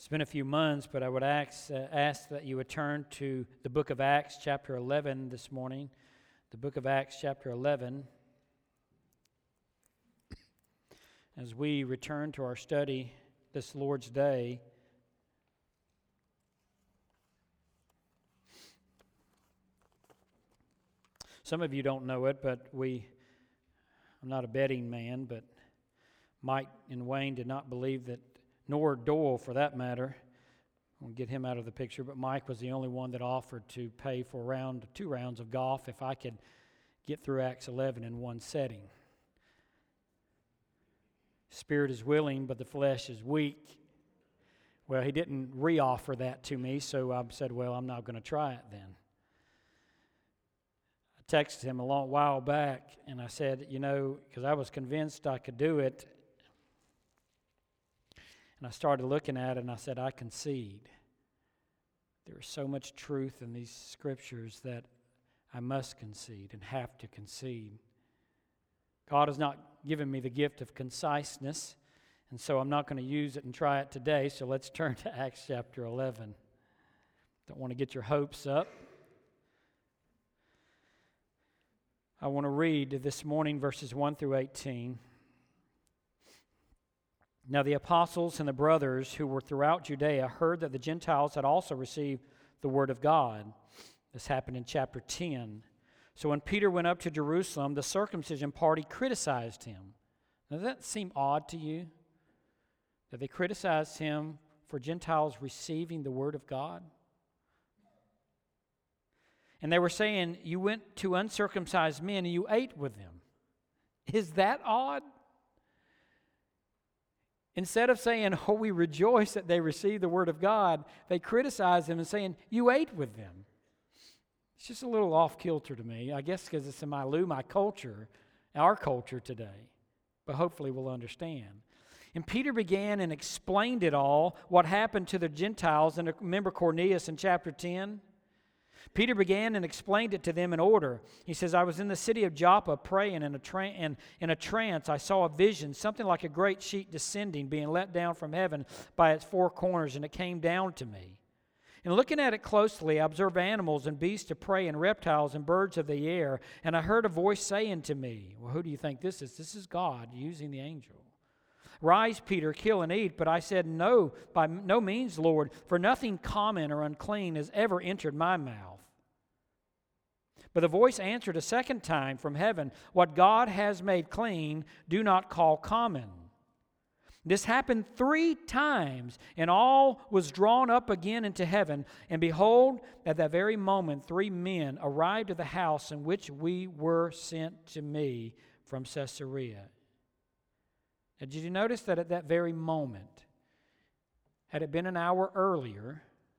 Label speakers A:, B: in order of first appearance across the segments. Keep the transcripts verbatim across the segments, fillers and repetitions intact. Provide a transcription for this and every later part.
A: It's been a few months, but I would ask, uh, ask that you would turn to the book of Acts, chapter eleven this morning. The book of Acts, chapter eleven. As we return to our study this Lord's Day, some of you don't know it, but we, I'm not a betting man, but Mike and Wayne did not believe that, nor Doyle for that matter, we'll get him out of the picture, but Mike was the only one that offered to pay for a round, two rounds of golf if I could get through Acts eleven in one setting. Spirit is willing, but the flesh is weak. Well, he didn't re-offer that to me, so I said, well, I'm not going to try it then. I texted him a long while back, and I said, you know, because I was convinced I could do it, and I started looking at it, and I said, I concede. There is so much truth in these scriptures that I must concede and have to concede. God has not given me the gift of conciseness, and so I'm not going to use it and try it today, so let's turn to Acts chapter eleven. Don't want to get your hopes up. I want to read this morning verses one through eighteen. Now the apostles and the brothers who were throughout Judea heard that the Gentiles had also received the word of God. This happened in chapter ten. So when Peter went up to Jerusalem, the circumcision party criticized him. Now, does that seem odd to you? That they criticized him for Gentiles receiving the word of God? And they were saying, you went to uncircumcised men and you ate with them. Is that odd? Instead of saying, oh, we rejoice that they received the word of God, they criticize them and saying, you ate with them. It's just a little off-kilter to me, I guess because it's in my Lou, my culture, our culture today. But hopefully we'll understand. And Peter began and explained it all, what happened to the Gentiles. And remember Cornelius in chapter ten? Peter began and explained it to them in order. He says, I was in the city of Joppa praying in a, tra- in, in a trance. I saw a vision, something like a great sheet descending, being let down from heaven by its four corners, and it came down to me. And looking at it closely, I observed animals and beasts of prey and reptiles and birds of the air. And I heard a voice saying to me, well, who do you think this is? This is God using the angel. Rise, Peter, kill and eat. But I said, no, by no means, Lord, for nothing common or unclean has ever entered my mouth. But the voice answered a second time from heaven, what God has made clean, do not call common. This happened three times, and all was drawn up again into heaven. And behold, at that very moment, three men arrived at the house in which we were sent to me from Caesarea. Now, did you notice that at that very moment, had it been an hour earlier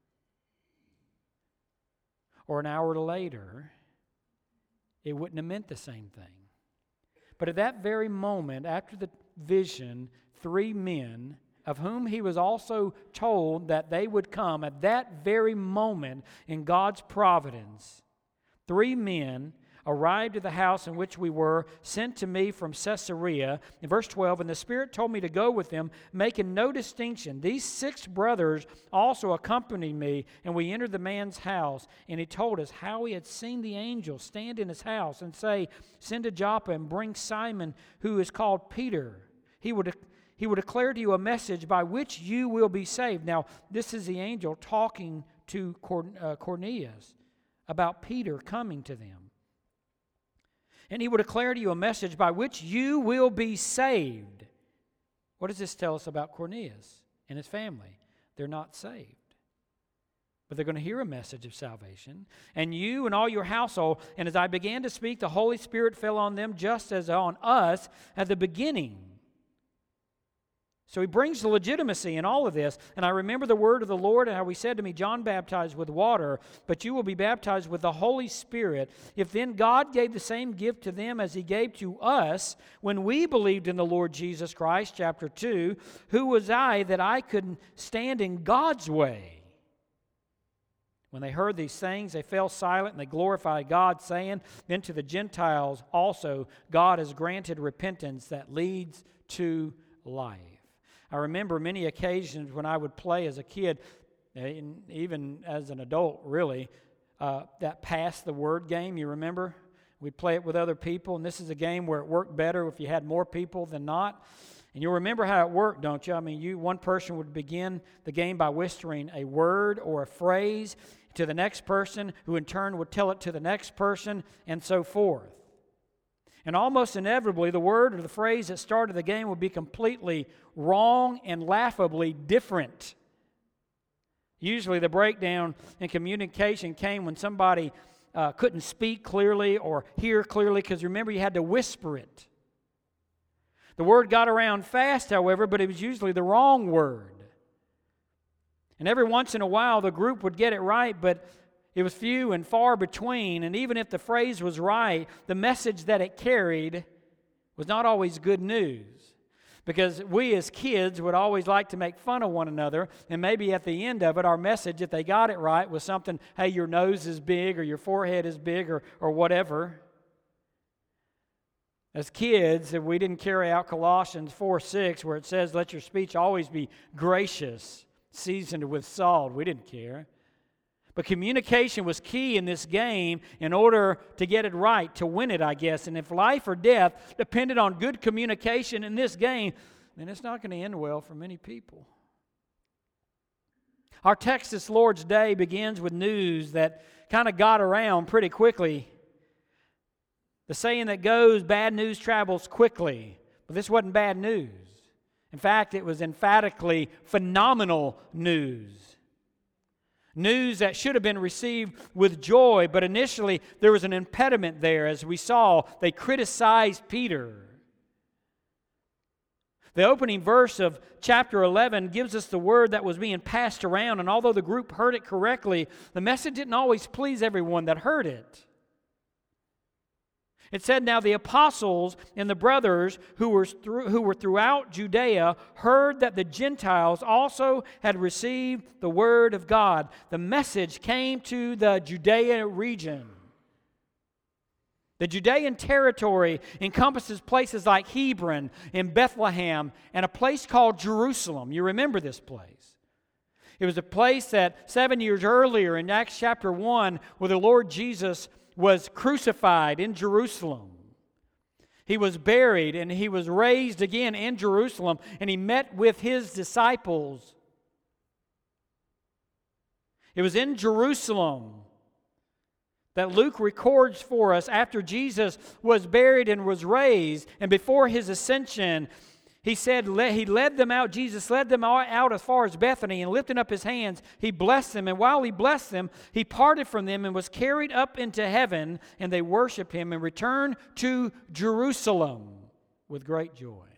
A: or an hour later, it wouldn't have meant the same thing. But at that very moment, after the vision, three men, of whom he was also told that they would come at that very moment in God's providence, three men arrived at the house in which we were, sent to me from Caesarea. In verse twelve, and the Spirit told me to go with them, making no distinction. These six brothers also accompanied me, and we entered the man's house. And he told us how he had seen the angel stand in his house and say, send to Joppa and bring Simon, who is called Peter. He would He will declare to you a message by which you will be saved. Now, this is the angel talking to Cornelius about Peter coming to them. And he will declare to you a message by which you will be saved. What does this tell us about Cornelius and his family? They're not saved. But they're going to hear a message of salvation. And you and all your household. And as I began to speak, the Holy Spirit fell on them just as on us at the beginning. So he brings the legitimacy in all of this. And I remember the word of the Lord and how he said to me, John baptized with water, but you will be baptized with the Holy Spirit. If then God gave the same gift to them as he gave to us when we believed in the Lord Jesus Christ, chapter two, who was I that I could stand in God's way? When they heard these things, they fell silent and they glorified God, saying, then to the Gentiles also God has granted repentance that leads to life. I remember many occasions when I would play as a kid, and even as an adult, really, uh, that pass the word game, you remember? We'd play it with other people, and this is a game where it worked better if you had more people than not. And you'll remember how it worked, don't you? I mean, you one person would begin the game by whispering a word or a phrase to the next person, who in turn would tell it to the next person, and so forth. And almost inevitably, the word or the phrase that started the game would be completely wrong and laughably different. Usually the breakdown in communication came when somebody uh, couldn't speak clearly or hear clearly, because remember, you had to whisper it. The word got around fast, however, but it was usually the wrong word. And every once in a while, the group would get it right, but it was few and far between. And even if the phrase was right, the message that it carried was not always good news. Because we as kids would always like to make fun of one another, and maybe at the end of it, our message, if they got it right, was something, hey, your nose is big, or your forehead is big, or, or whatever. As kids, if we didn't carry out Colossians four six, where it says, let your speech always be gracious, seasoned with salt, we didn't care. But communication was key in this game in order to get it right, to win it, I guess. And if life or death depended on good communication in this game, then it's not going to end well for many people. Our text this Lord's Day begins with news that kind of got around pretty quickly. The saying that goes, bad news travels quickly. But this wasn't bad news. In fact, it was emphatically phenomenal news. News that should have been received with joy, but initially there was an impediment there. As we saw, they criticized Peter. The opening verse of chapter eleven gives us the word that was being passed around, and although the group heard it correctly, the message didn't always please everyone that heard it. It said, now the apostles and the brothers who were, through, who were throughout Judea heard that the Gentiles also had received the word of God. The message came to the Judea region. The Judean territory encompasses places like Hebron and Bethlehem and a place called Jerusalem. You remember this place. It was a place that seven years earlier in Acts chapter one, where the Lord Jesus was crucified in Jerusalem. He was buried and he was raised again in Jerusalem, and he met with his disciples. It was in Jerusalem that Luke records for us after Jesus was buried and was raised, and before his ascension, he said he led them out, Jesus led them out as far as Bethany, and lifting up his hands, he blessed them. And while he blessed them, he parted from them and was carried up into heaven, and they worshiped him and returned to Jerusalem with great joy.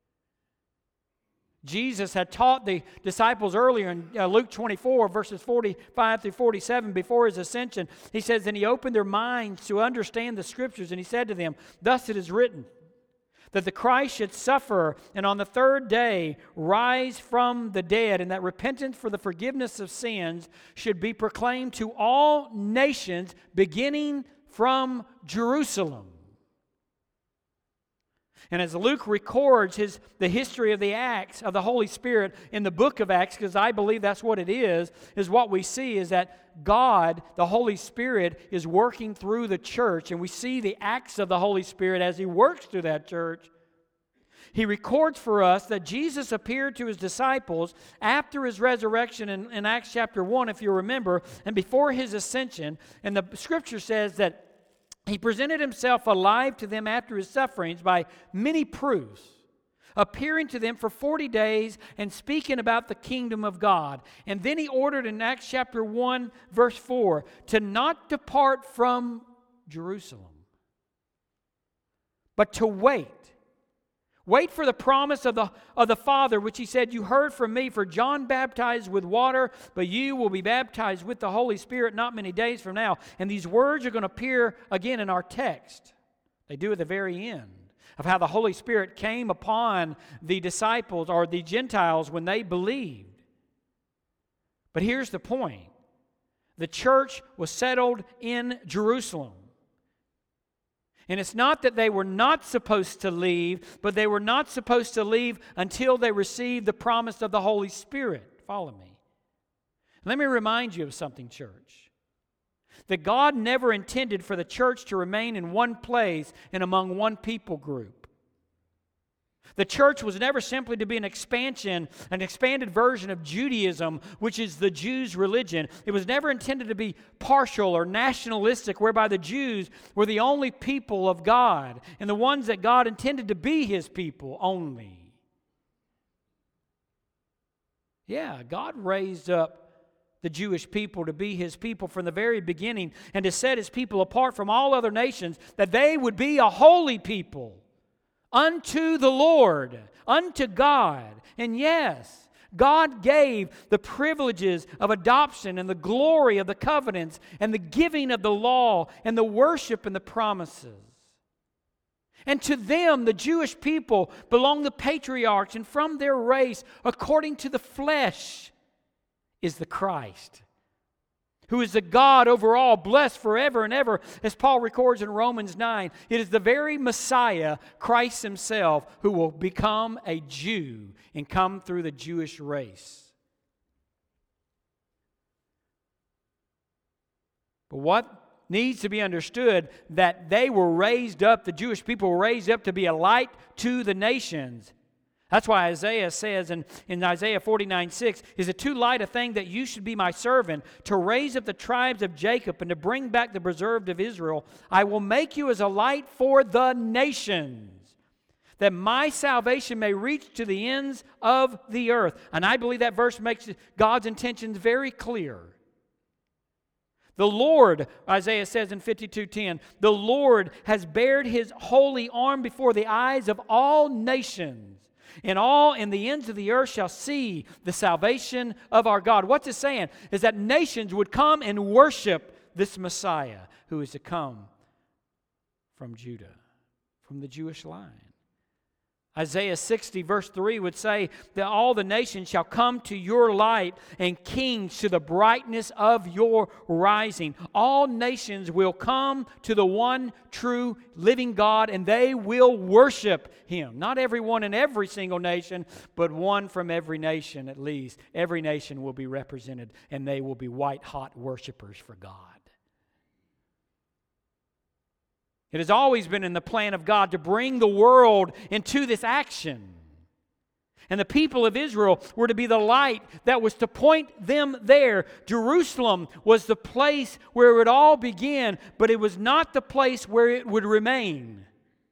A: Jesus had taught the disciples earlier in uh, Luke twenty-four, verses forty-five through forty-seven, before his ascension. He says, and he opened their minds to understand the Scriptures, and he said to them, thus it is written, that the Christ should suffer and on the third day rise from the dead, and that repentance for the forgiveness of sins should be proclaimed to all nations, beginning from Jerusalem. And as Luke records his, the history of the Acts of the Holy Spirit in the book of Acts, because I believe that's what it is, is what we see is that God, the Holy Spirit, is working through the church, and we see the acts of the Holy Spirit as he works through that church. He records for us that Jesus appeared to his disciples after his resurrection in, in Acts chapter one, if you remember, and before his ascension. And the Scripture says that he presented himself alive to them after his sufferings by many proofs, appearing to them for forty days and speaking about the kingdom of God. And then he ordered in Acts chapter one, verse four, to not depart from Jerusalem, but to wait. Wait for the promise of the, of the Father, which he said, you heard from me, for John baptized with water, but you will be baptized with the Holy Spirit not many days from now. And these words are going to appear again in our text. They do at the very end of how the Holy Spirit came upon the disciples or the Gentiles when they believed. But here's the point. The church was settled in Jerusalem. And it's not that they were not supposed to leave, but they were not supposed to leave until they received the promise of the Holy Spirit. Follow me. Let me remind you of something, church. That God never intended for the church to remain in one place and among one people group. The church was never simply to be an expansion, an expanded version of Judaism, which is the Jews' religion. It was never intended to be partial or nationalistic, whereby the Jews were the only people of God and the ones that God intended to be His people only. Yeah, God raised up the Jewish people to be His people from the very beginning and to set His people apart from all other nations, that they would be a holy people unto the Lord, unto God. And yes, God gave the privileges of adoption and the glory of the covenants and the giving of the law and the worship and the promises. And to them, the Jewish people, belong the patriarchs, and from their race, according to the flesh, is the Christ, who is the God over all, blessed forever and ever, as Paul records in Romans nine. It is the very Messiah, Christ Himself, who will become a Jew and come through the Jewish race. But what needs to be understood, that they were raised up, the Jewish people were raised up to be a light to the nations. That's why Isaiah says in, in Isaiah forty-nine six, "Is it too light a thing that you should be my servant, to raise up the tribes of Jacob and to bring back the preserved of Israel? I will make you as a light for the nations, that my salvation may reach to the ends of the earth." And I believe that verse makes God's intentions very clear. The Lord, Isaiah says in fifty-two ten, "The Lord has bared His holy arm before the eyes of all nations. And all in the ends of the earth shall see the salvation of our God." What's it saying? Is that nations would come and worship this Messiah who is to come from Judah, from the Jewish line. Isaiah sixty verse three would say that all the nations shall come to your light, and kings to the brightness of your rising. All nations will come to the one true living God, and they will worship Him. Not everyone in every single nation, but one from every nation at least. Every nation will be represented, and they will be white-hot worshipers for God. It has always been in the plan of God to bring the world into this action. And the people of Israel were to be the light that was to point them there. Jerusalem was the place where it would all begin, but it was not the place where it would remain.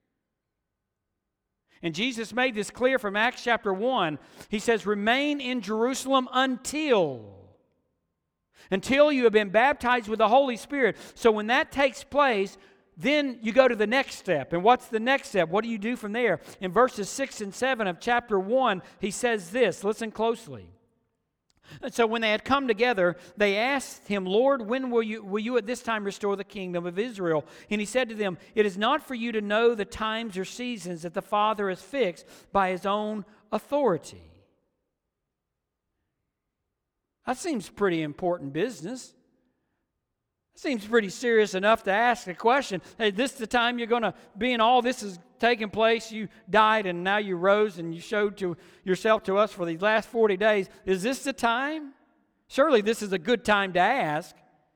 A: And Jesus made this clear from Acts chapter one. He says, "Remain in Jerusalem until, until you have been baptized with the Holy Spirit." So when that takes place, then you go to the next step. And what's the next step? What do you do from there? In verses six and seven of chapter one, he says this. Listen closely. And so when they had come together, they asked him, "Lord, when will you, will you at this time restore the kingdom of Israel?" And he said to them, "It is not for you to know the times or seasons that the Father has fixed by His own authority." That seems pretty important business. Seems pretty serious enough to ask a question. Hey, this is the time you're going to be in all this is taking place. You died and now you rose and you showed to yourself to us for these last forty days. Is this the time? Surely this is a good time to ask.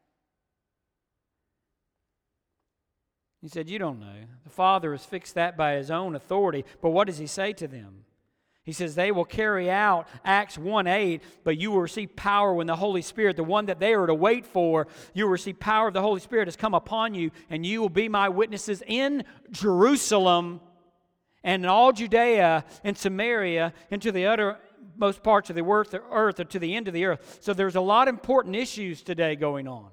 A: He said, "You don't know. The Father has fixed that by His own authority." But what does He say to them? He says, "They will carry out Acts one eight, but you will receive power when the Holy Spirit," the one that they are to wait for, "you will receive power of the Holy Spirit has come upon you, and you will be my witnesses in Jerusalem and in all Judea and Samaria and to the uttermost parts of the earth, or to the end of the earth." So there's a lot of important issues today going on.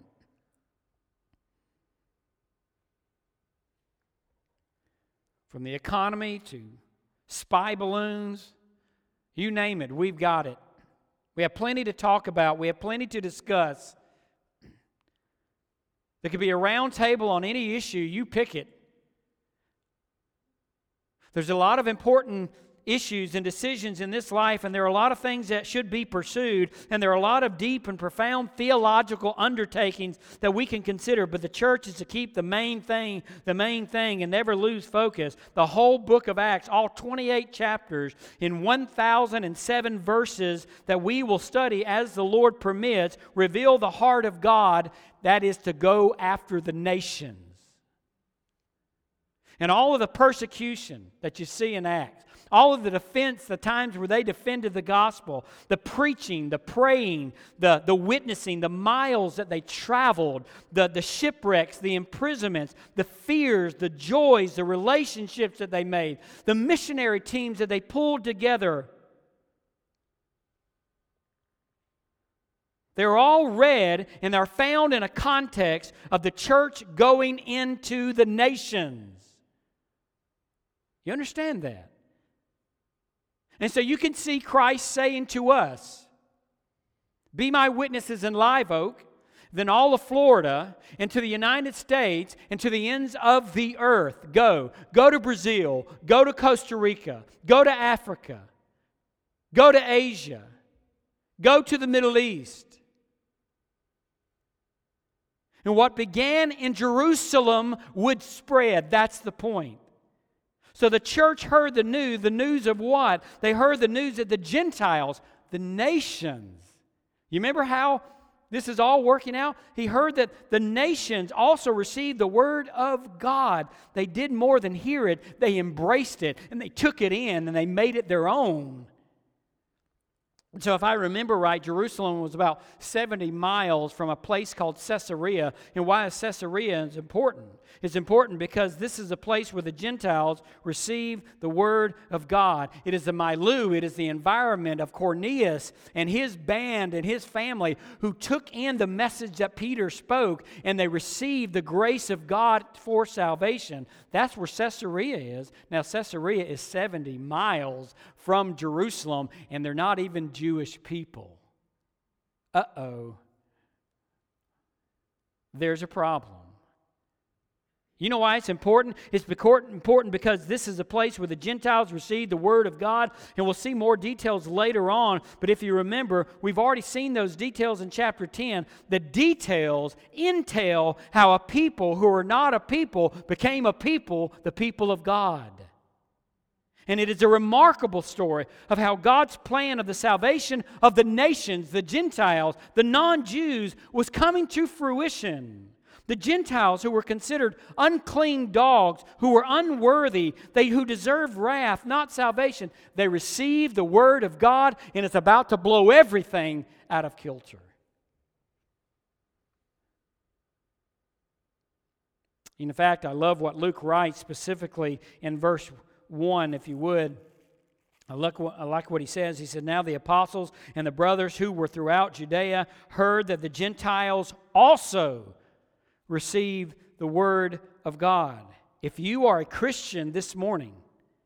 A: From the economy to spy balloons, you name it, we've got it. We have plenty to talk about. We have plenty to discuss. There could be a round table on any issue. You pick it. There's a lot of important issues and decisions in this life, and there are a lot of things that should be pursued, and there are a lot of deep and profound theological undertakings that we can consider, but the church is to keep the main thing, the main thing, and never lose focus. The whole book of Acts, all twenty-eight chapters in one thousand seven verses that we will study as the Lord permits, reveal the heart of God, that is to go after the nations. And all of the persecution that you see in Acts, all of the defense, the times where they defended the gospel, the preaching, the praying, the, the witnessing, the miles that they traveled, the, the shipwrecks, the imprisonments, the fears, the joys, the relationships that they made, the missionary teams that they pulled together. They're all read and are found in a context of the church going into the nations. You understand that? And so you can see Christ saying to us, be my witnesses in Live Oak, then all of Florida, and to the United States, and to the ends of the earth. Go. Go to Brazil. Go to Costa Rica. Go to Africa. Go to Asia. Go to the Middle East. And what began in Jerusalem would spread. That's the point. So the church heard the news. The news of what? They heard the news that the Gentiles, the nations. You remember how this is all working out? He heard that the nations also received the word of God. They did more than hear it. They embraced it, and they took it in, and they made it their own. So if I remember right, Jerusalem was about seventy miles from a place called Caesarea. And why is Caesarea is important? It's important because this is a place where the Gentiles receive the word of God. It is the milieu, it is the environment of Cornelius and his band and his family who took in the message that Peter spoke, and they received the grace of God for salvation. That's where Caesarea is. Now, Caesarea is seventy miles from Jerusalem, and they're not even Jewish people. Uh-oh. There's a problem. You know why it's important? It's important because this is a place where the Gentiles receive the Word of God, and we'll see more details later on. But if you remember, we've already seen those details in chapter ten. The details entail how a people who are not a people became a people, the people of God. And it is a remarkable story of how God's plan of the salvation of the nations, the Gentiles, the non-Jews, was coming to fruition. The Gentiles who were considered unclean dogs, who were unworthy, they who deserved wrath, not salvation, they received the word of God, and it's about to blow everything out of kilter. In fact, I love what Luke writes specifically in verse one, if you would. I like, what, I like what he says. He said, now the apostles and the brothers who were throughout Judea heard that the Gentiles also receive the word of God. If you are a Christian this morning,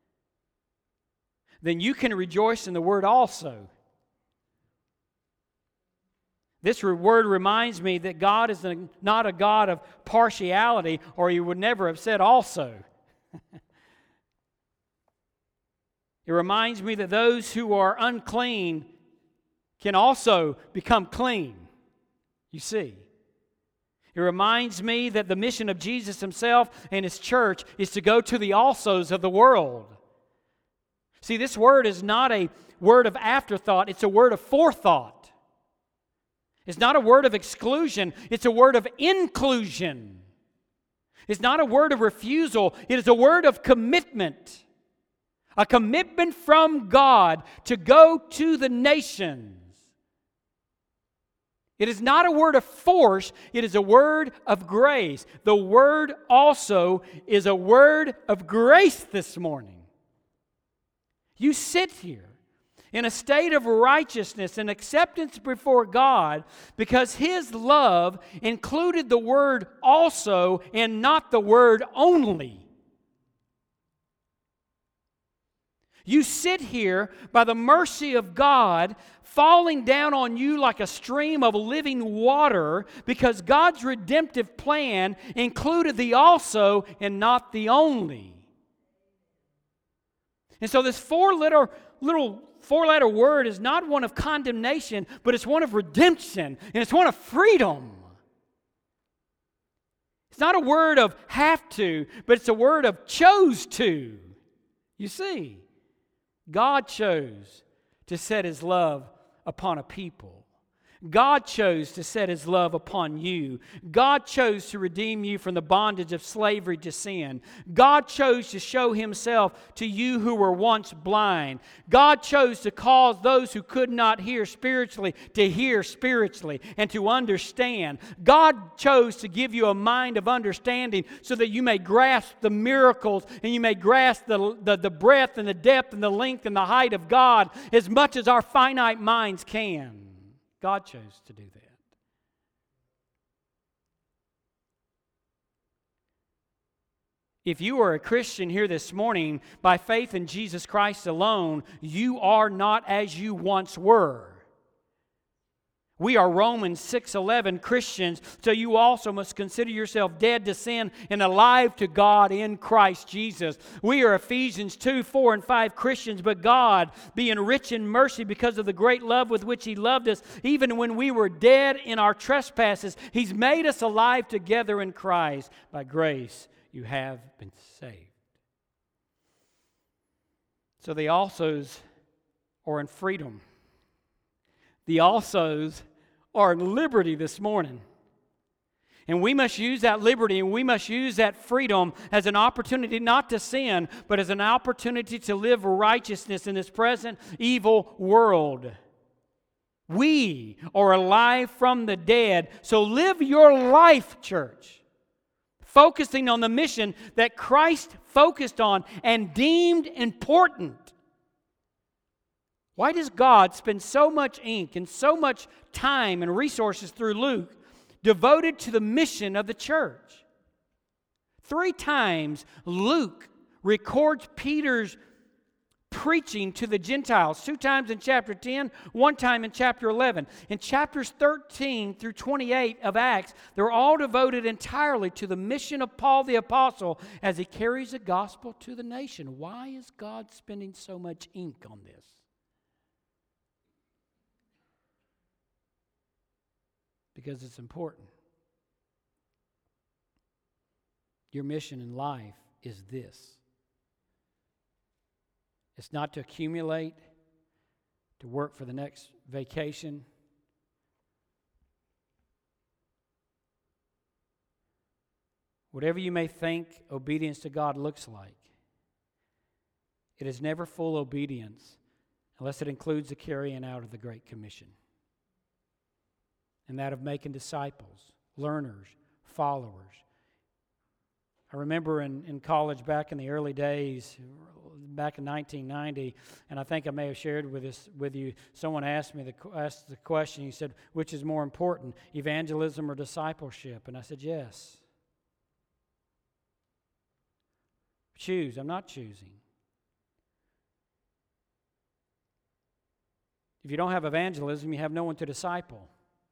A: then you can rejoice in the word also. This word reminds me that God is not a God of partiality, or He would never have said also. It reminds me that those who are unclean can also become clean. You see. It reminds me that the mission of Jesus Himself and His church is to go to the alsos of the world. See, this word is not a word of afterthought, it's a word of forethought. It's not a word of exclusion, it's a word of inclusion. It's not a word of refusal, it is a word of commitment. A commitment from God to go to the nations. It is not a word of force, it is a word of grace. The word also is a word of grace this morning. You sit here in a state of righteousness and acceptance before God because His love included the word also and not the word only. You sit here by the mercy of God falling down on you like a stream of living water because God's redemptive plan included the also and not the only. And so this four-letter, little four-letter word is not one of condemnation, but it's one of redemption, and it's one of freedom. It's not a word of have to, but it's a word of chose to. You see, God chose to set His love upon a people. God chose to set His love upon you. God chose to redeem you from the bondage of slavery to sin. God chose to show Himself to you who were once blind. God chose to cause those who could not hear spiritually to hear spiritually and to understand. God chose to give you a mind of understanding so that you may grasp the miracles and you may grasp the, the, the breadth and the depth and the length and the height of God as much as our finite minds can. God chose to do that. If you are a Christian here this morning, by faith in Jesus Christ alone, you are not as you once were. We are Romans six eleven Christians, so you also must consider yourself dead to sin and alive to God in Christ Jesus. We are Ephesians two, four, and five Christians, but God, being rich in mercy because of the great love with which He loved us, even when we were dead in our trespasses, He's made us alive together in Christ. By grace you have been saved. So the alsos are in freedom. The alsos are in liberty this morning. And we must use that liberty and we must use that freedom as an opportunity not to sin, but as an opportunity to live righteousness in this present evil world. We are alive from the dead, so live your life, church, focusing on the mission that Christ focused on and deemed important. Why does God spend so much ink and so much time and resources through Luke devoted to the mission of the church? Three times Luke records Peter's preaching to the Gentiles. Two times in chapter ten, one time in chapter eleven. In chapters thirteen through twenty-eight of Acts, they're all devoted entirely to the mission of Paul the Apostle as he carries the gospel to the nation. Why is God spending so much ink on this? Because it's important. Your mission in life is this. It's not to accumulate, to work for the next vacation. Whatever you may think obedience to God looks like, it is never full obedience unless it includes the carrying out of the Great Commission. And that of making disciples, learners, followers. I remember in, in college back in the early days, back in nineteen ninety, and I think I may have shared with this with you, someone asked me the, asked the question, he said, which is more important, evangelism or discipleship? And I said, yes. Choose. I'm not choosing. If you don't have evangelism, you have no one to disciple.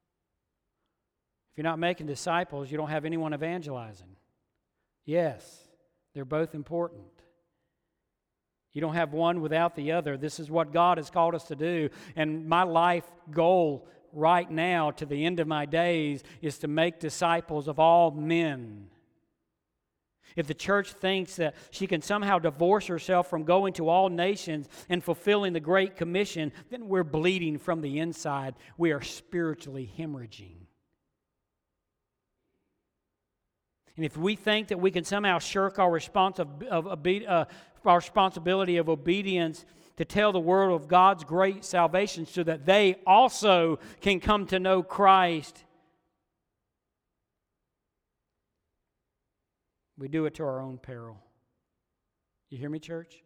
A: If you're not making disciples, you don't have anyone evangelizing. Yes, they're both important. You don't have one without the other. This is what God has called us to do. And my life goal right now to the end of my days is to make disciples of all men. If the church thinks that she can somehow divorce herself from going to all nations and fulfilling the Great Commission, then we're bleeding from the inside. We are spiritually hemorrhaging. And if we think that we can somehow shirk our, responsi- of, uh, our responsibility of obedience to tell the world of God's great salvation so that they also can come to know Christ, we do it to our own peril. You hear me, church?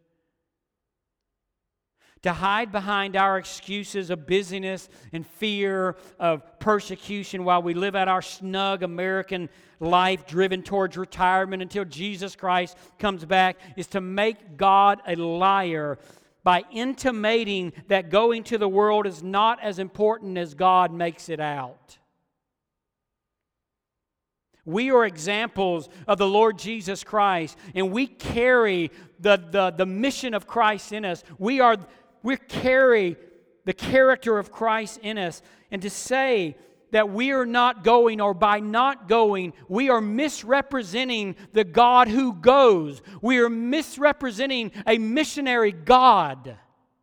A: To hide behind our excuses of busyness and fear of persecution while we live out our snug American life driven towards retirement until Jesus Christ comes back is to make God a liar by intimating that going to the world is not as important as God makes it out. We are examples of the Lord Jesus Christ, and we carry the, the, the mission of Christ in us. We are we carry the character of Christ in us. And to say that we are not going, or by not going, we are misrepresenting the God who goes. We are misrepresenting a missionary God.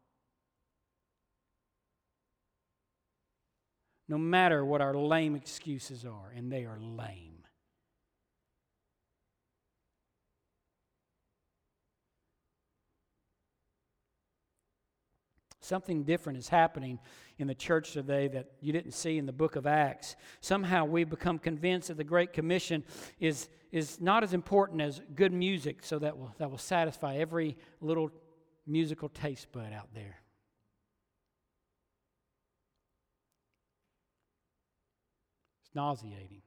A: No matter what our lame excuses are, and they are lame. Something different is happening in the church today that you didn't see in the book of Acts. Somehow we've become convinced that the Great Commission is, is not as important as good music, so that will, that will satisfy every little musical taste bud out there. It's nauseating.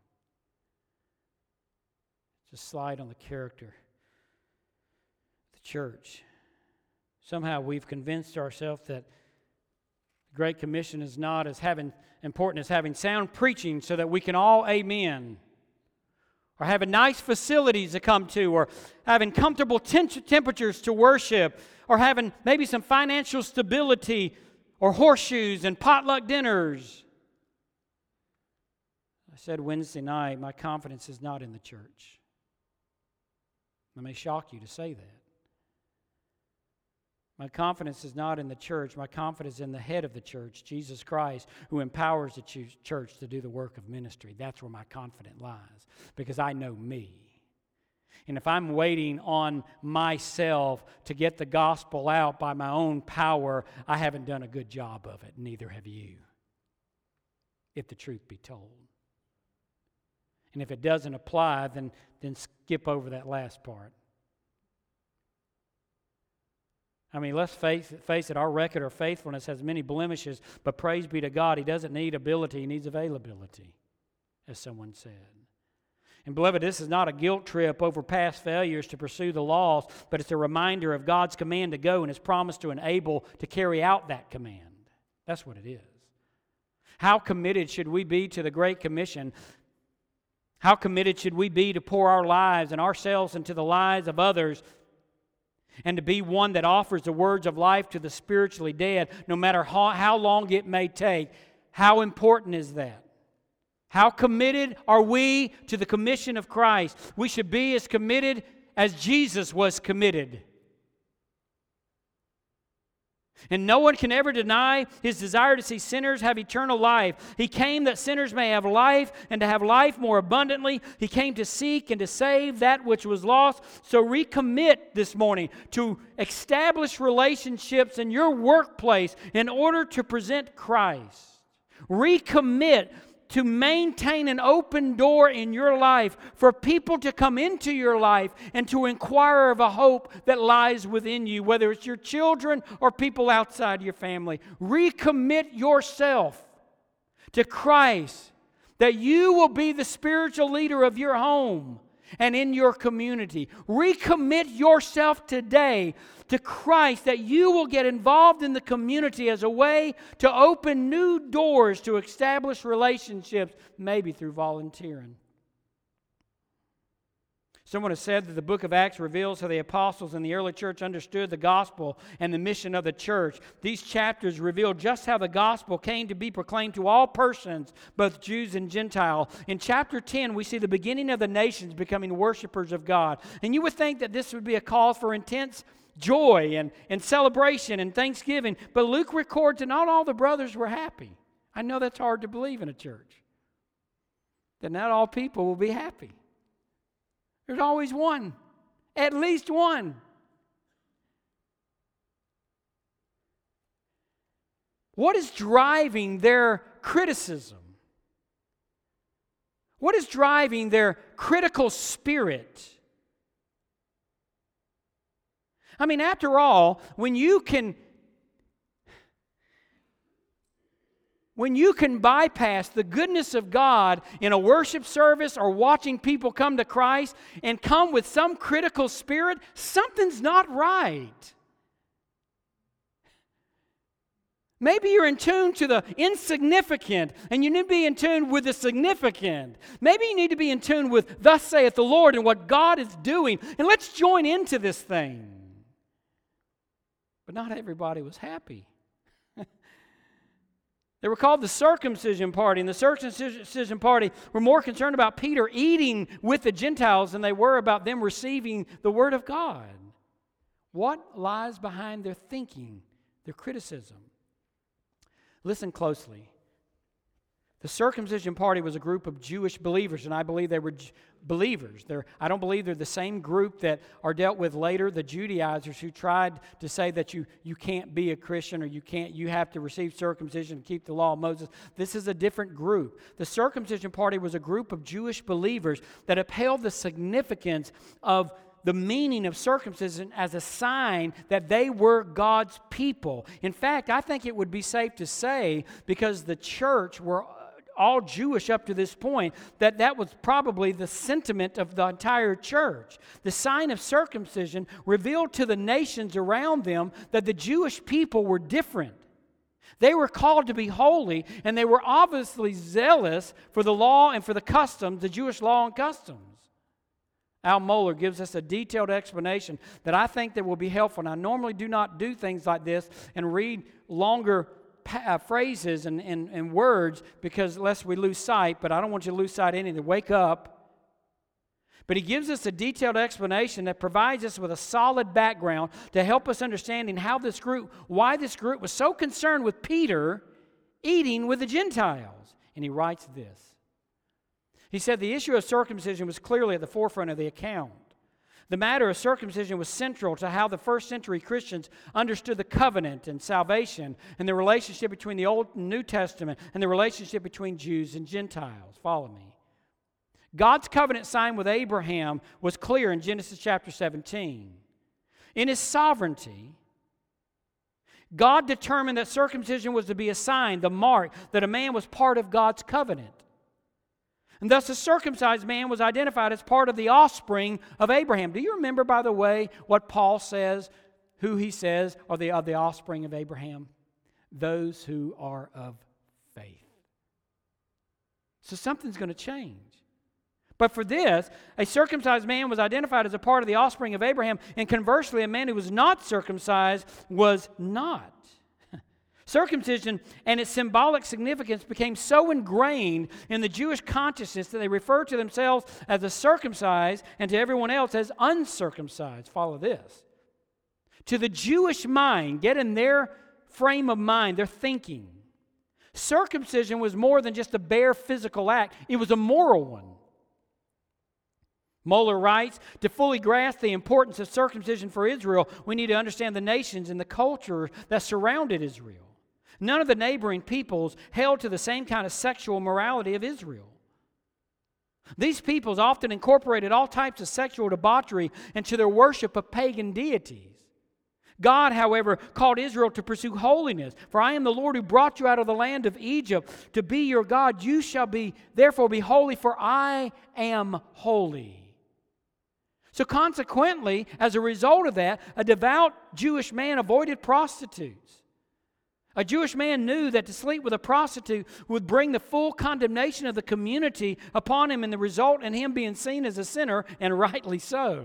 A: It's a slide on the character of the church. Somehow we've convinced ourselves that the Great Commission is not as having important as having sound preaching so that we can all amen, or having nice facilities to come to, or having comfortable temp- temperatures to worship, or having maybe some financial stability, or horseshoes and potluck dinners. I said Wednesday night, my confidence is not in the church. It may shock you to say that. My confidence is not in the church. My confidence is in the head of the church, Jesus Christ, who empowers the ch- church to do the work of ministry. That's where my confidence lies, because I know me. And if I'm waiting on myself to get the gospel out by my own power, I haven't done a good job of it. Neither have you, if the truth be told. And if it doesn't apply, then, then skip over that last part. I mean, let's face it, face it, our record of faithfulness has many blemishes, but praise be to God, He doesn't need ability, He needs availability, as someone said. And beloved, this is not a guilt trip over past failures to pursue the lost, but it's a reminder of God's command to go and His promise to enable to carry out that command. That's what it is. How committed should we be to the Great Commission? How committed should we be to pour our lives and ourselves into the lives of others, and to be one that offers the words of life to the spiritually dead, no matter how, how long it may take? How important is that? How committed are we to the commission of Christ? We should be as committed as Jesus was committed. And no one can ever deny His desire to see sinners have eternal life. He came that sinners may have life, and to have life more abundantly. He came to seek and to save that which was lost. So recommit this morning to establish relationships in your workplace in order to present Christ. Recommit to maintain an open door in your life for people to come into your life and to inquire of a hope that lies within you, whether it's your children or people outside your family. Recommit yourself to Christ, that you will be the spiritual leader of your home and in your community. Recommit yourself today to Christ, that you will get involved in the community as a way to open new doors to establish relationships, maybe through volunteering. Someone has said that the book of Acts reveals how the apostles in the early church understood the gospel and the mission of the church. These chapters reveal just how the gospel came to be proclaimed to all persons, both Jews and Gentile. In chapter ten, we see the beginning of the nations becoming worshipers of God. And you would think that this would be a cause for intense joy and, and celebration and thanksgiving. But Luke records that not all the brothers were happy. I know that's hard to believe in a church, that not all people will be happy. There's always one, at least one. What is driving their criticism? What is driving their critical spirit? I mean, after all, when you can When you can bypass the goodness of God in a worship service or watching people come to Christ and come with some critical spirit, something's not right. Maybe you're in tune to the insignificant, and you need to be in tune with the significant. Maybe you need to be in tune with thus saith the Lord and what God is doing. And let's join into this thing. But not everybody was happy. They were called the circumcision party, and the circumcision party were more concerned about Peter eating with the Gentiles than they were about them receiving the Word of God. What lies behind their thinking, their criticism? Listen closely. The circumcision party was a group of Jewish believers, and I believe they were J- believers. They're, I don't believe they're the same group that are dealt with later, the Judaizers who tried to say that you, you can't be a Christian or you can't you have to receive circumcision and keep the law of Moses. This is a different group. The circumcision party was a group of Jewish believers that upheld the significance of the meaning of circumcision as a sign that they were God's people. In fact, I think it would be safe to say, because the church were all Jewish up to this point, that that was probably the sentiment of the entire church. The sign of circumcision revealed to the nations around them that the Jewish people were different. They were called to be holy, and they were obviously zealous for the law and for the customs, the Jewish law and customs. Al Mohler gives us a detailed explanation that I think that will be helpful. And I normally do not do things like this and read longer Uh, phrases and, and, and words, because lest we lose sight, but I don't want you to lose sight of anything. Wake up. But he gives us a detailed explanation that provides us with a solid background to help us understanding how this group, why this group was so concerned with Peter eating with the Gentiles. And he writes this. He said the issue of circumcision was clearly at the forefront of the account. The matter of circumcision was central to how the first century Christians understood the covenant and salvation and the relationship between the Old and New Testament and the relationship between Jews and Gentiles. Follow me. God's covenant sign with Abraham was clear in Genesis chapter seventeen. In His sovereignty, God determined that circumcision was to be a sign, the mark, that a man was part of God's covenant. And thus a circumcised man was identified as part of the offspring of Abraham. Do you remember, by the way, what Paul says, who he says are the, are the offspring of Abraham? Those who are of faith. So something's going to change. But for this, a circumcised man was identified as a part of the offspring of Abraham, and conversely, a man who was not circumcised was not. Circumcision and its symbolic significance became so ingrained in the Jewish consciousness that they referred to themselves as the circumcised and to everyone else as uncircumcised. Follow this. To the Jewish mind, get in their frame of mind, their thinking, circumcision was more than just a bare physical act. It was a moral one. Mohler writes, to fully grasp the importance of circumcision for Israel, we need to understand the nations and the culture that surrounded Israel. None of the neighboring peoples held to the same kind of sexual morality of Israel. These peoples often incorporated all types of sexual debauchery into their worship of pagan deities. God, however, called Israel to pursue holiness. For I am the Lord who brought you out of the land of Egypt to be your God. You shall be, therefore be holy, for I am holy. So consequently, as a result of that, a devout Jewish man avoided prostitutes. A Jewish man knew that to sleep with a prostitute would bring the full condemnation of the community upon him and the result in him being seen as a sinner, and rightly so.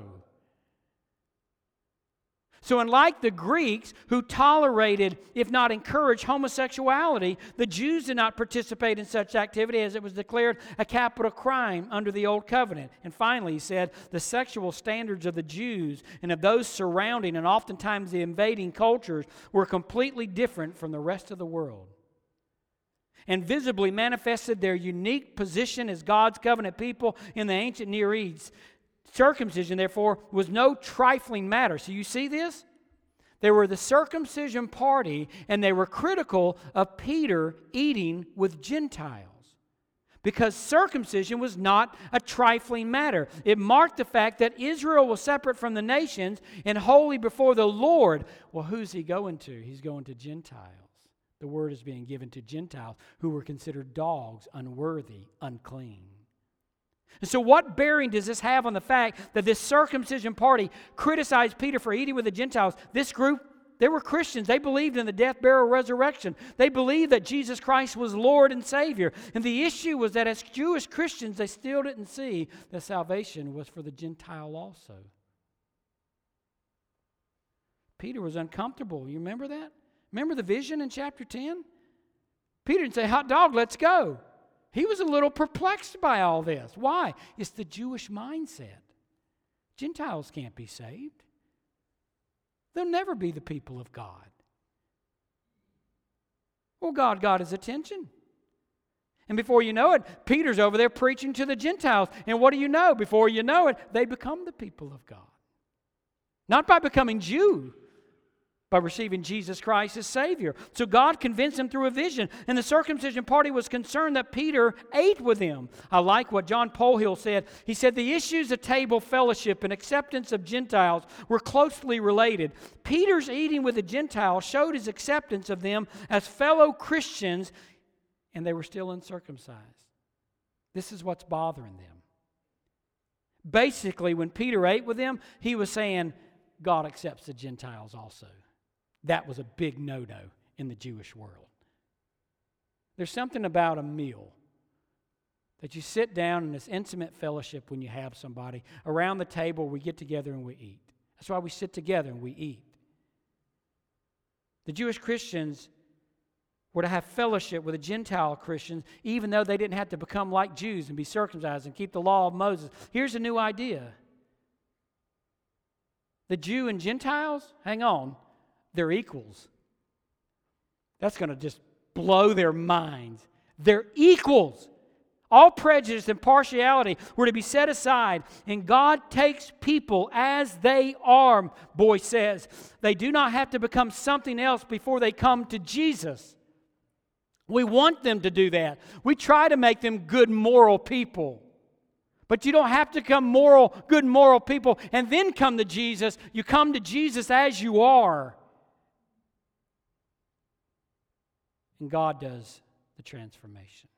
A: So unlike the Greeks who tolerated, if not encouraged, homosexuality, the Jews did not participate in such activity as it was declared a capital crime under the Old Covenant. And finally, he said, the sexual standards of the Jews and of those surrounding and oftentimes the invading cultures were completely different from the rest of the world, and visibly manifested their unique position as God's covenant people in the ancient Near East. Circumcision, therefore, was no trifling matter. So you see this? They were the circumcision party, and they were critical of Peter eating with Gentiles, because circumcision was not a trifling matter. It marked the fact that Israel was separate from the nations and holy before the Lord. Well, who's he going to? He's going to Gentiles. The word is being given to Gentiles who were considered dogs, unworthy, unclean. And so what bearing does this have on the fact that this circumcision party criticized Peter for eating with the Gentiles? This group They were Christians. They believed in the death, burial, resurrection. They believed that Jesus Christ was Lord and Savior. And the issue was that as Jewish Christians, they still didn't see that salvation was for the Gentile also. Peter was uncomfortable. You remember that? Remember the vision in chapter ten? Peter didn't say, hot dog, let's go. He was a little perplexed by all this. Why? It's the Jewish mindset. Gentiles can't be saved. They'll never be the people of God. Well, God got his attention. And before you know it, Peter's over there preaching to the Gentiles. And what do you know? Before you know it, they become the people of God. Not by becoming Jew, by receiving Jesus Christ as Savior. So God convinced them through a vision. And the circumcision party was concerned that Peter ate with them. I like what John Polhill said. He said the issues of table fellowship and acceptance of Gentiles were closely related. Peter's eating with the Gentiles showed his acceptance of them as fellow Christians, and they were still uncircumcised. This is what's bothering them. Basically, when Peter ate with them, he was saying, God accepts the Gentiles also. That was a big no-no in the Jewish world. There's something about a meal that you sit down in this intimate fellowship when you have somebody. Around the table, we get together and we eat. That's why we sit together and we eat. The Jewish Christians were to have fellowship with the Gentile Christians, even though they didn't have to become like Jews and be circumcised and keep the law of Moses. Here's a new idea. The Jew and Gentiles, hang on, they're equals. That's going to just blow their minds. They're equals. All prejudice and partiality were to be set aside, and God takes people as they are, Boyce says. They do not have to become something else before they come to Jesus. We want them to do that. We try to make them good moral people. But you don't have to become moral, good moral people and then come to Jesus. You come to Jesus as you are. And God does the transformation.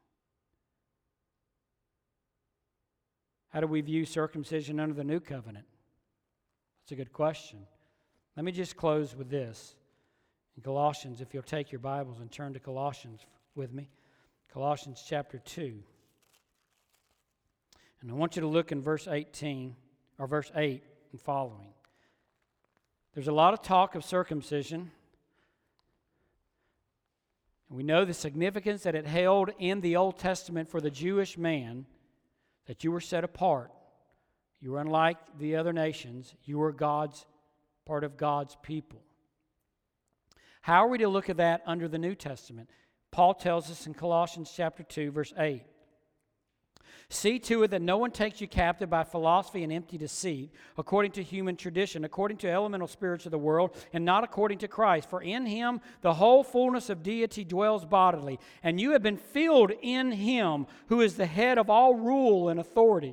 A: How do we view circumcision under the new covenant? That's a good question. Let me just close with this. In Colossians, if you'll take your Bibles and turn to Colossians with me. Colossians chapter two. And I want you to look in verse eighteen, or verse eight and following. There's a lot of talk of circumcision. And we know the significance that it held in the Old Testament for the Jewish man, that you were set apart. You were unlike the other nations. You were God's, part of God's people. How are we to look at that under the New Testament? Paul tells us in Colossians chapter two, verse eight. See to it that no one takes you captive by philosophy and empty deceit, according to human tradition, according to elemental spirits of the world, and not according to Christ. For in him the whole fullness of deity dwells bodily, and you have been filled in him, who is the head of all rule and authority.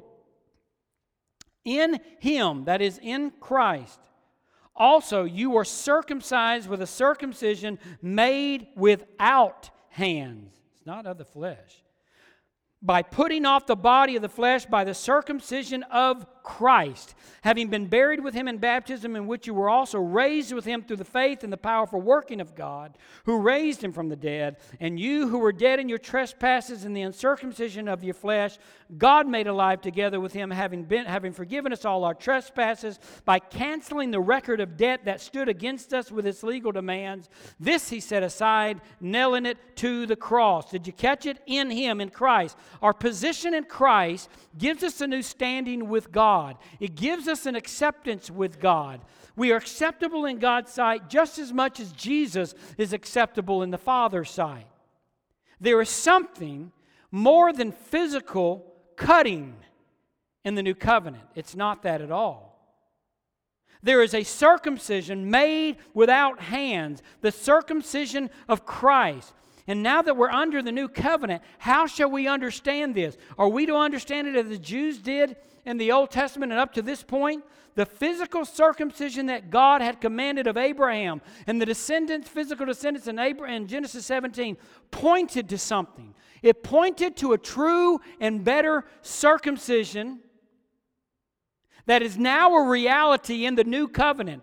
A: In him, that is in Christ, also you were circumcised with a circumcision made without hands. It's not of the flesh. By putting off the body of the flesh by the circumcision of Christ, having been buried with him in baptism, in which you were also raised with him through the faith and the powerful working of God, who raised him from the dead. And you who were dead in your trespasses and the uncircumcision of your flesh, God made alive together with him, having been having forgiven us all our trespasses, by canceling the record of debt that stood against us with its legal demands. This he set aside, nailing it to the cross. Did you catch it? In him, in Christ. Our position in Christ gives us a new standing with God. It gives us an acceptance with God. We are acceptable in God's sight just as much as Jesus is acceptable in the Father's sight. There is something more than physical cutting in the new covenant. It's not that at all. There is a circumcision made without hands, the circumcision of Christ. And now that we're under the new covenant, how shall we understand this? Are we to understand it as the Jews did in the Old Testament and up to this point? The physical circumcision that God had commanded of Abraham and the descendants, physical descendants in, Abraham, in Genesis seventeen pointed to something. It pointed to a true and better circumcision that is now a reality in the new covenant.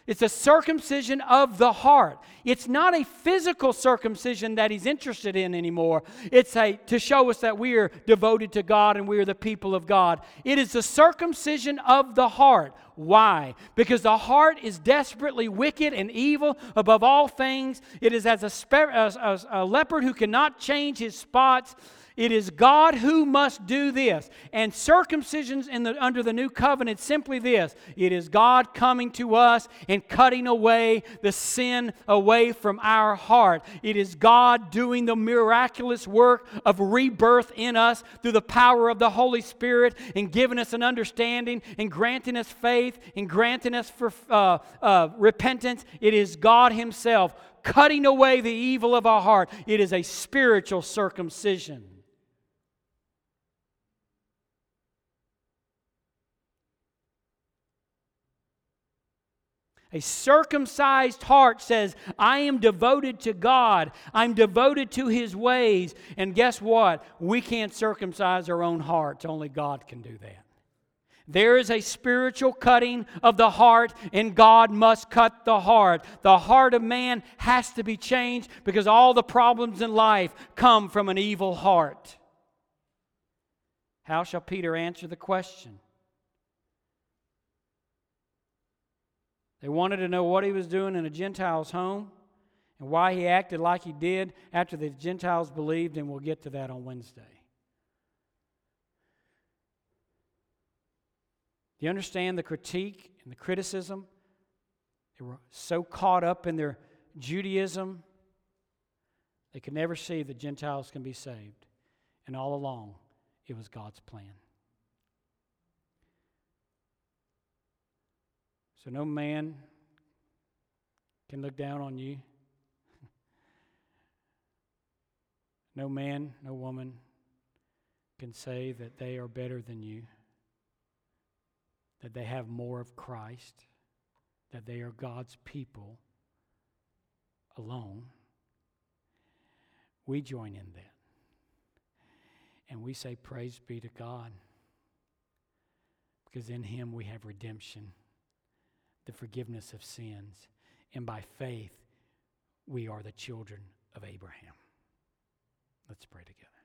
A: It's a circumcision of the heart. It's not a physical circumcision that He's interested in anymore. It's a to show us that we are devoted to God and we are the people of God. It is the circumcision of the heart. Why? Because the heart is desperately wicked and evil above all things. It is as a, spe- as, as a leopard who cannot change his spots. It is God who must do this. And circumcisions in the, under the new covenant, simply this. It is God coming to us and cutting away the sin away from our heart. It is God doing the miraculous work of rebirth in us through the power of the Holy Spirit and giving us an understanding and granting us faith and granting us for uh, uh, repentance. It is God Himself cutting away the evil of our heart. It is a spiritual circumcision. A circumcised heart says, I am devoted to God. I'm devoted to His ways. And guess what? We can't circumcise our own hearts. Only God can do that. There is a spiritual cutting of the heart, and God must cut the heart. The heart of man has to be changed because all the problems in life come from an evil heart. How shall Peter answer the question? They wanted to know what he was doing in a Gentile's home and why he acted like he did after the Gentiles believed, and we'll get to that on Wednesday. Do you understand the critique and the criticism? They were so caught up in their Judaism, they could never see that Gentiles can be saved. And all along, it was God's plan. So no man can look down on you. No man, no woman can say that they are better than you, that they have more of Christ, that they are God's people alone. We join in that. And we say, praise be to God, because in Him we have redemption, the forgiveness of sins, and by faith we are the children of Abraham. Let's pray together.